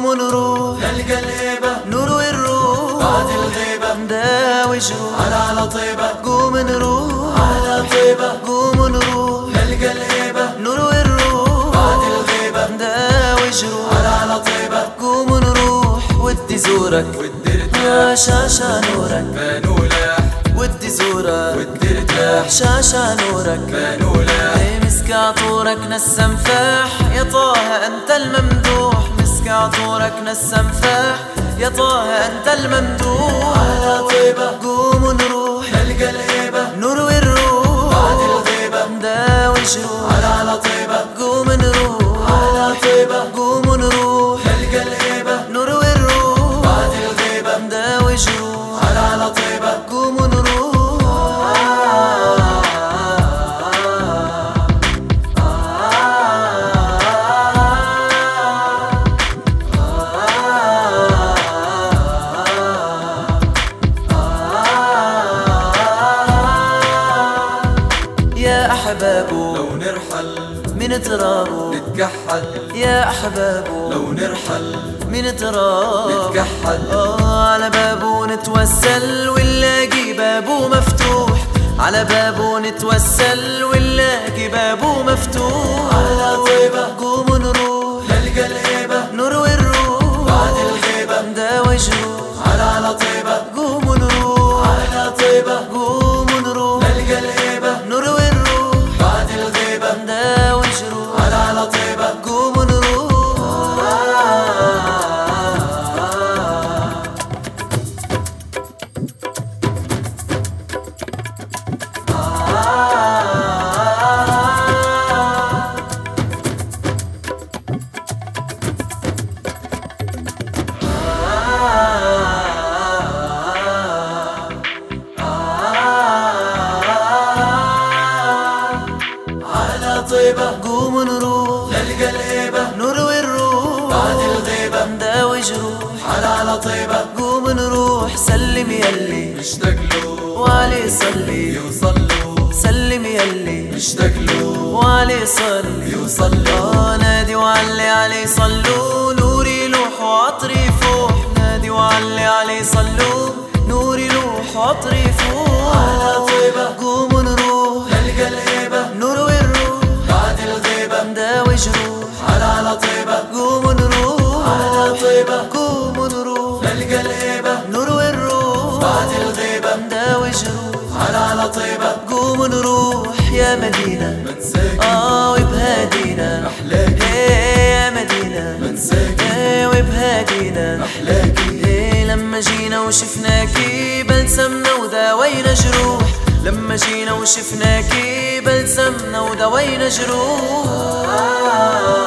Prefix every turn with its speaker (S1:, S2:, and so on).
S1: قوموا نروح
S2: نلقى الهيبة
S1: نروي الروح
S2: بعد الغيبة
S1: نداوي جروح
S2: على طيبة
S1: قوم نروح
S2: على طيبة
S1: قوموا نروح
S2: نلقى الهيبة
S1: نروي الروح
S2: بعد الغيبة
S1: نداوي جروح
S2: على طيبة
S1: قوموا نروح ودي زورك
S2: ودي ارتاح
S1: شاشة نورك
S2: بنولاح
S1: ودي زورك
S2: ودي ارتاح
S1: شاشة نورك
S2: بنولاح
S1: مسك عطورك نسم فاح يا طه أنت الممدوح مسك عطورك نسم فاح يا طه أنت الممدوح
S2: على طيبة
S1: قوموا نروح
S2: نلقى الهيبة
S1: نروي الروح
S2: بعد الغيبة
S1: نداوي جروح
S2: على طيبة
S1: قوم نروح
S2: على طيبة
S1: قوموا نروح
S2: نلقى الهيبة
S1: نروي الروح
S2: بعد الغيبة
S1: نداوي جروح
S2: على طيبة
S1: قوموا نروح يا أحبابو
S2: لو نرحل
S1: من ترابو
S2: نتكحل
S1: يا أحبابو
S2: لو نرحل
S1: من تراب
S2: نتكحل
S1: على بابو نتوسل ونلاقي بابو مفتوح على بابو نتوسل ونلاقي بابو مفتوح
S2: على طيبة
S1: قوموا نروح
S2: نلقى الهيبة
S1: نروي الروح
S2: بعد الغيبة
S1: نداوي جروح
S2: على طيبة
S1: قوموا نروح
S2: على طيبة
S1: قوموا نروح
S2: نلقى الهيبة
S1: نروي الروح
S2: بعد الغيبة
S1: نداوي جروح
S2: على طيبة
S1: قوموا نروح
S2: على طيبة
S1: قوموا نروح
S2: نلقى الهيبة
S1: نروي الروح
S2: بعد الغيبة
S1: نداوي جروح
S2: على طيبة
S1: قوم نروح سلم يلي
S2: نشتاق له
S1: وعلي صلي
S2: يوصل له
S1: سلم يلي
S2: نشتاق له
S1: وعلي صلي
S2: يوصل له
S1: نادي وعلي علي صلوا نوري لوح وعطري فوح نادي وعلي علي صلوا نوري لوح وعطري فوح
S2: على طيبة
S1: قوم نروح
S2: نلقى الهيبة
S1: نروي الروح
S2: بعد الغيبة
S1: نداوي جروح
S2: على طيبة
S1: قوم نروح
S2: على طيبة
S1: قوم نروح
S2: نلقى الهيبة
S1: نروي الروح
S2: بعد الغيبة
S1: نداوي جروح
S2: على طيبة
S1: قوم نروح يا مدينة
S2: منساكي
S1: وبهادينا
S2: محلاكي
S1: يا مدينة
S2: منساكي
S1: وبهادينا
S2: محلاكي
S1: لما جينا وشفناكي بلسمنا وداوينا جروح لما جينا وشفناكي بلسمنا وداوينا جروح